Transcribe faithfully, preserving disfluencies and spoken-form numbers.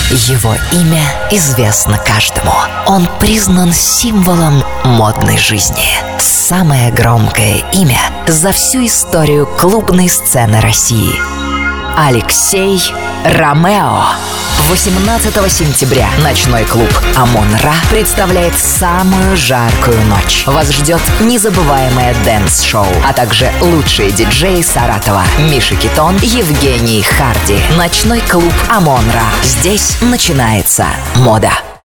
Его имя известно каждому. Он признан символом модной жизни. Самое громкое имя за всю историю клубной сцены России. Алексей Ромео. восемнадцатого сентября ночной клуб «Амон-Ра» представляет самую жаркую ночь. Вас ждет незабываемое дэнс-шоу, а также лучшие диджеи Саратова: Миша Китон, Евгений Харди. Ночной клуб «Амон-Ра». Здесь начинается мода.